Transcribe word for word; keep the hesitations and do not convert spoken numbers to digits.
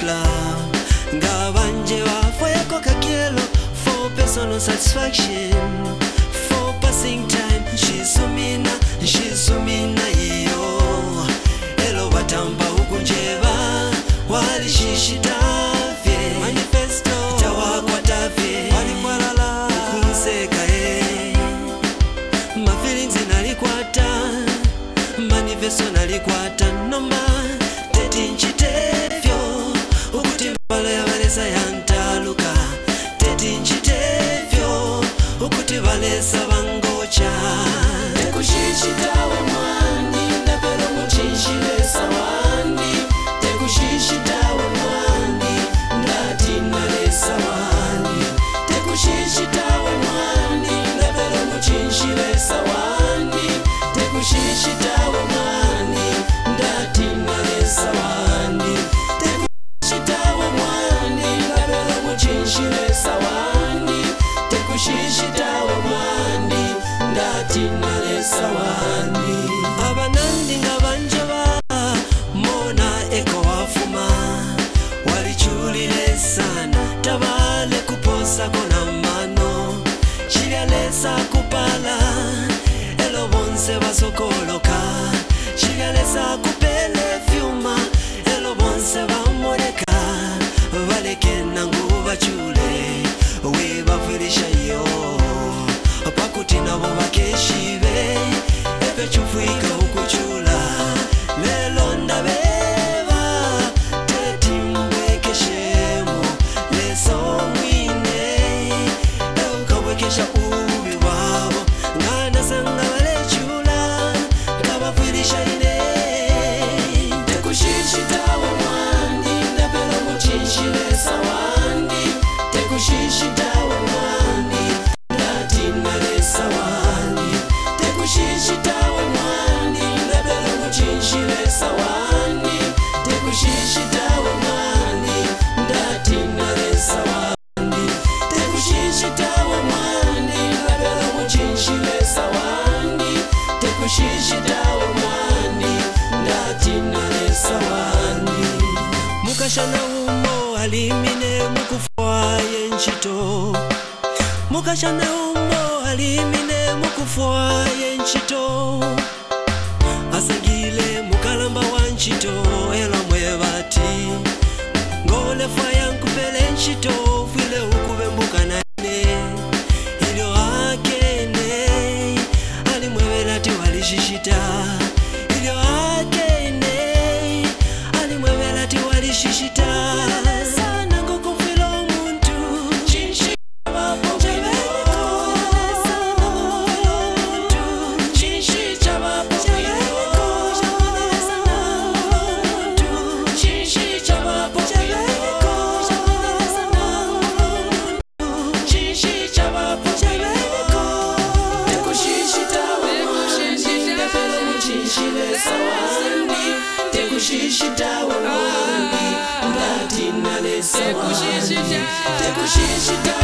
love. Ngabanje wafueko kakielo for personal satisfaction, for passing time. She's sumina, she's sumina iyo. Elo watampa hukunjeva, wali shishitavye. Manifesto, tawa kwa tavye. Wali kwa lala, kumseka eh. My feelings inalikwata, manifesto nalikwata noma. Teti nchitevyo, ukuti mbalo ya valesa yantaluka. Teti nchitevyo, ukuti valesa vangocha. Tekushishitawa mwani, ndapelo muchinshile sawani. Tekushishitawa mwani, ndati nale sawani. Tekushishitawa mwani, ndapelo muchinshile sawani. Tekushishitawa mwani, ndati nale sawani. Tekushishitawa mwani, ndapelo muchinshile sawani. Tekushishitawa mwani, ndati nale sawani. Abanandi ngabanjaba mona eko wafuma, walichulile sana tabale kuposa kona mano. Chigalesa kupala elo bonse basokoloka. Chigalesa kupele fyuma elo bonse bamoreka. Valeke nangu bachule we bafirisha yo. Pakuti nabo bakeshive epe chufika ukuchula. Lelo ndabeva teti mwekeshemo leso mwine. Eukawekesha ubi wabo ngana sanga valechula kabafirisha ine. Tekushishitawa mwani, ndapelo muchinshile sawani. Tekushishitawa mwani, ndati nale sawani. Tekushishitawa mwani, ndapelo muchinshile sawani. Tekushishitawa mwani, ndati nale sawani. Tekushishitawa mwani, ndapelo muchinshile sawani. Tekushishitawa mwani, ndati nale sawani. Mukashana umo alimine mukufwaye nchito. Mukashana umo alimine mukufwaye nchito. Asangile mukalamba wa nchito elo mwebati. Ngole faya nkupele nchito file ukubembuka nane. Ilio akene alimwebelati walishishita. Ilio akene alimwebelati walishishita. Sana kukufilo muntu chinshi chabapo mwilo. Sana kukufilo muntu chinshi chabapo mwilo. Sana kukufilo muntu chinshi chabapo mwilo. Sana kukufilo muntu chinshi chabapo mwilo. Tekushishitawa mwani, ndapelo muchinshile sawani. Tekushishitawa mwani, ndati nale sawani. Tekushishitawa